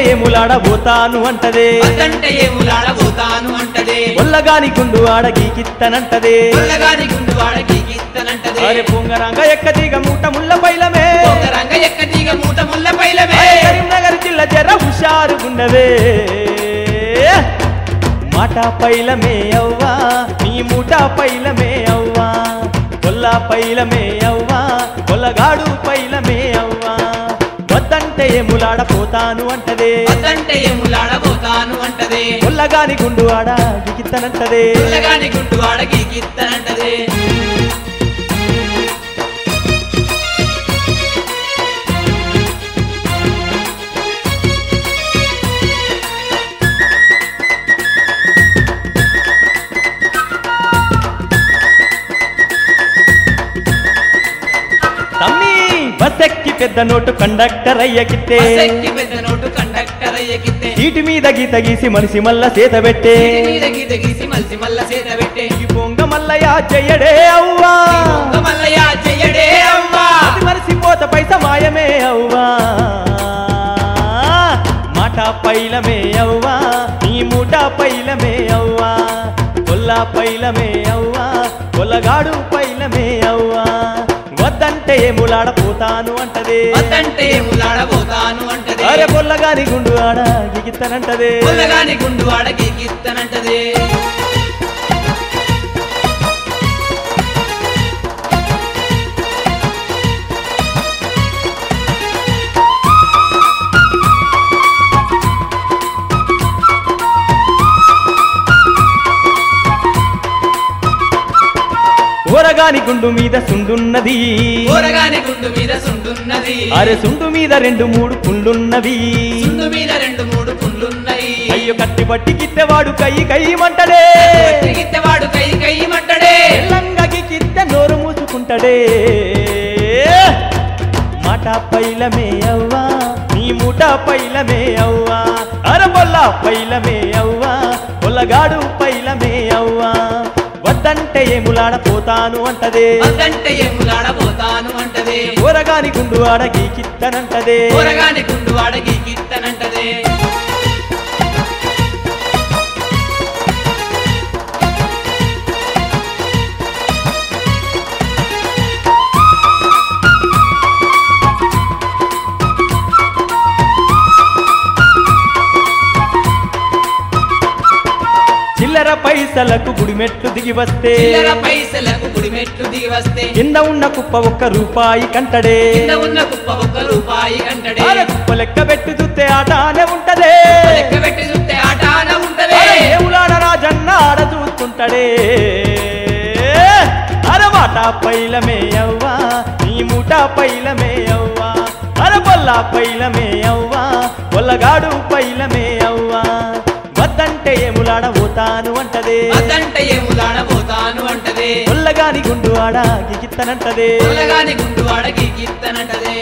ఏములాడబోతాను అంటదే వద్దంటే ఏములాడబోతాను అంటదే ఒల్లగాని గుండు ఆడ గీకిత్తనంటదే ఒళ్ళగాని గుండు వాడకి గీత్తనంటదే అరే పొంగరంగ ఎక్కదిగ మూట ముళ్ళ పైలమే రంగ ఎక్కదీగ మూట ముళ్ళ పైలమే కరీంనగర్ జిల్లా జర హుషారుగుండవే మాట పైలమే అవ్వా నీ మూట పైలమే అవ్వా కొల్ల పైలమే అవ్వా కొల్లగాడు పైలమే అవ్వా వద్దంటే ఏములాడపోతాను అంటదే వద్దంటే ఏములాడబోతాను అంటదే కొల్లగాని గుండు ఆడ గిగిత్తనంటదే ఒళ్ళగాని గుండు వాడకి గీత్తనంటదే తమ్మి బస్సెక్కి పెద్ద నోటు కండక్టర్ అయ్యకిత్తే బస్సెక్కి పెద్ద నోటు కండక్టర్ అయ్యకిత్తే సీటు మీద గీత గీసి మనిషి మల్ల సేత పెట్టే మీద గీత గీసి మల్సి మల్ల చేత పెట్టే ఈ పొంగ మల్లయ్య చెయ్యడే అవ్వా మల్లయ్య చెయ్యడే అవ్వా అది మరిసిపోత పైస మాయమే అవ్వా మాట పైలమే అవ్వా నీ మూట పైలమే అవ్వా కొల్ల పైలమే అవ్వా కొల్లగాడు పైలమే అవ్వా వద్దంటే ఏములాడపోతాను అంటదే వద్దంటే ఏములాడబోతాను అంటదే అరే పొల్లగాని గుండు ఆడ గిగిత్తనంటదే ఒళ్ళగాని గుండు వాడకి గీత్తనంటదే ఊరగాని గుండు మీద సుండున్నది ఊరగాని గుండు మీద సుండున్నది అరే సుండు మీద 2-3 పుండ్లున్నవి సుండు మీద 2-3 పుండ్లున్నాయి అయ్యో కత్తి పట్టి గిత్తెవాడు కయ్యమంటడే గిత్తెవాడు కై మంటడే లంగకి గిత్తె నోరు మూసుకుంటడే మాట పైలమే అవ్వా నీ మూట పైలమే అవ్వా అర పొల్ల పైలమే అవ్వా పొల్లగాడు పైలమే అవ్వా వద్దంటే ఏములాడపోతాను అంటదే వద్దంటే ఏములాడబోతాను అంటదే ఊరగాని గుండు ఆడ గీకిత్తనంటదే ఊరగాని గుండు వాడకి గీత్తనంటదే చిల్లర పైసలకు గుడిమెట్లు దిగి వస్తే చిల్లర పైసలకు గుడిమెట్లు దిగి వస్తే కింద ఉన్న కుప్ప ₹1 కంటడే కింద ఉన్న కుప్ప ₹1 కంటడే అరే కుప్ప లెక్క పెట్టి చూస్తే ఆటానే ఉంటదే లెక్క పెట్టి చూస్తే ఆటాన ఉంటదే అరే ఏములాడ రాజన్న ఆడ చూస్తుంటడే అరే మాట పైలమే అవ్వా నీ మూట పైలమే అవ్వా అరే పొల్ల పైలమే అవ్వా పొల్లగాడు పైలమే అవ్వా వద్దంటే ఏములాడబోతాను అంటదే వద్దంటే ఏములాడబోతాను అంటదే పొల్లగాని గుండు ఆడ గిగిత్తనంటదే ఒళ్ళగాని గుండు వాడకి గీత్తనంటదే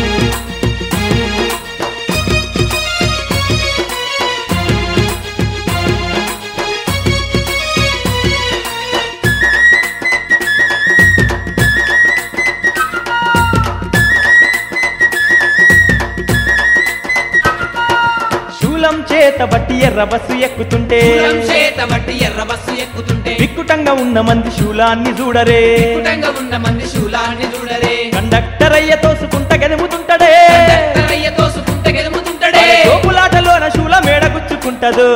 శూలం చేత బట్టి ఎర్ర బస్సు ఎక్కుతుంటే శూలం చేత బట్టి ఎర్ర బస్సు ఎక్కుతుంటే విక్కుటంగా ఉన్న మంది శూలాన్ని చూడరే వికటంగా ఉన్న మంది శూలాన్ని చూడరే కండక్టర్ అయ్య తోసుకుంట గెలుముతుంటడే కండక్టరయ్య తోసుకుంటే గెలుముతుంటడే తోపులాటలోన శూల మేడగుచ్చుకుంటదు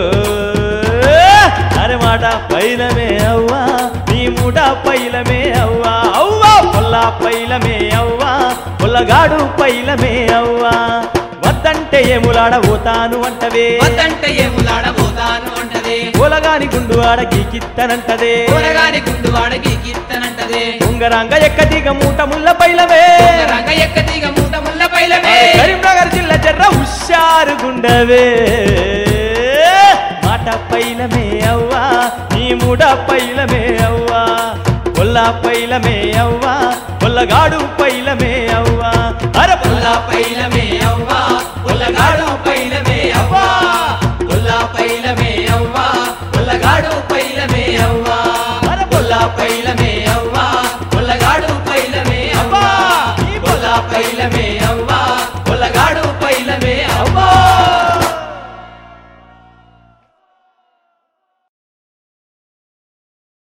అరే మాట పైలమే అవ్వా నీ మూట పైలమే అవ్వా అవ్వా పొల్ల పైలమే అవ్వా పొల్లగాడు పైలమే అవ్వా వద్దంటే ఏములాడబోతాను అంటవే వద్దంటే ఏములాడబోతాను అంటదే పొలగాని గుండు ఆడ గీకిత్తనంటదే ఊరగాని గుండు వాడకి గీత్తనంటదే ఉంగరాంగ ఎక్కదిగ మూట ముళ్ళ పైలమే రంగ ఎక్కదీగ మూట ముళ్ళ పైలమే కరీంనగర్ జిల్లా జర్ర హుషారుగుండవే మాట పైలమే అవ్వా నీ మూట పైలమే అవ్వా పొల్ల పైలమే అవ్వా పొల్లగాడు పైలమే అవ్వా అర పుల్ల పైలమే అవ్వా పుల్లగాడు పైలమే అవ్వా పుల్ల పైలమే అవ్వా పుల్లగాడు పైలమే అవ్వా అర పుల్ల పైలమే